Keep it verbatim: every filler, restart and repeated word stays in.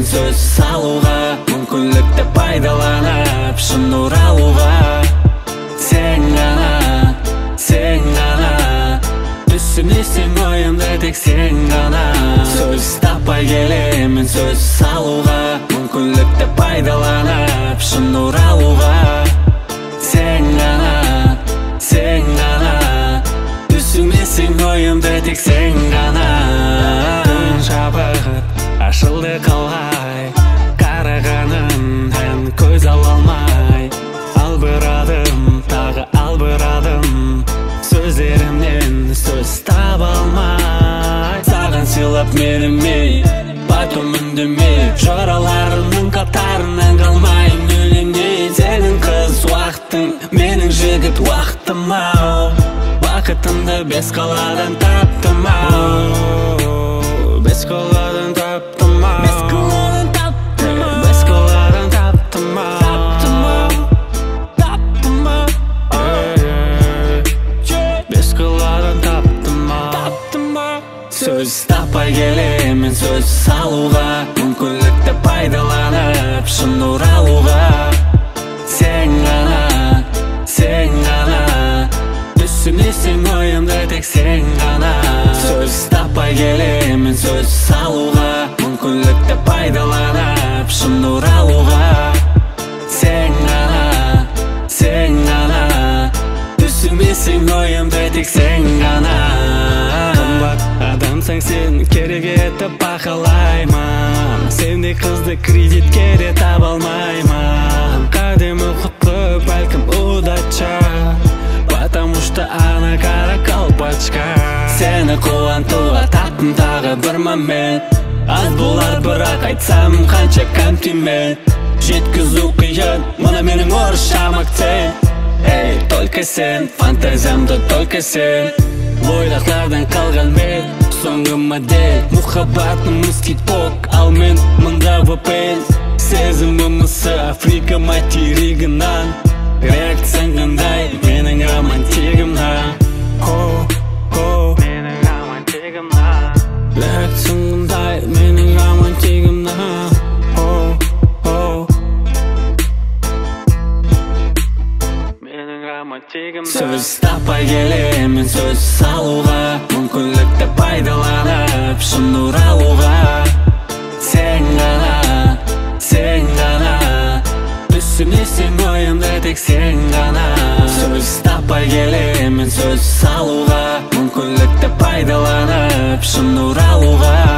сөз салуға, мүмкіндікті пайдаланып шын оралуға. Сен ғана, сен ғана, түсінесің ойымды тек сен ғана. Сөз таппай келемін сөз салуға, мүмкіндікті пайдаланып шын оралуға. Сен ғана, сен ғана, түсінесің ойымды тек сен ғана. Күн жабығып ашылды қалғай, қарағаның ән көз ала алмай. Ал бір адым, тағы ал бір адым, сөздерімнен сөз таба алмай. Саған сыйлап меніме, батым үндемей, жораларымның қатарынан қалмайын өлеңдей. Сенің қыз уақытың, менің жігіт уақытым ау. Бақытымды бес қаладан таптым ау. Бес қаладан таптым ау. Бес қаладан таптым ау. Бес қаладан таптым ау. Таптым ау. Таптым ау. Бес қаладан таптым ау. Таптым ау. Сөз таппай келемін сөз салуға, мүмкіндікті пайдаланып шын оралуға. Сен ғана, сен ғана, түсінесің ойымды тек сен ғана. Сөз таппай келемін сөз салуға, мүмкіндікті пайдаланып шын оралуға. Сен ғана, сен ғана, түсінесің ойымды тек сен ғана. Қымбат адамсың сен, керек етіп бақылаймын. Сендей қызды кредитке де таба алмаймын. Қадемі құтлы, бәлкім удача, потому что она кара колпачка. Сені қуантуға таптым тағы бір момент. Аз болар бірақ айтсам қанша комплимент. Жеткізу қиын, мына менің орысшам акцент. Эй, только сен, фантазиямда только сен. Бойдақтардан қалған мен, соңғы модель. Мұхаббатымыз тик-ток, ал мен мұнда вапен. Сезімімізі Африка материгінен. Реакцияң қандай, менің романтигімнен. Менің романтигімнен. Реакцияң қандай, менің романтигімнен. Сөз таппай келемін сөз салуға, мүмкіндікті пайдаланып шын оралуға. Сен ғана, сен ғана, түсінесің ойымды тек сен ғана. Сөз таппай келемін сөз салуға, мүмкіндікті пайдаланып шын оралуға.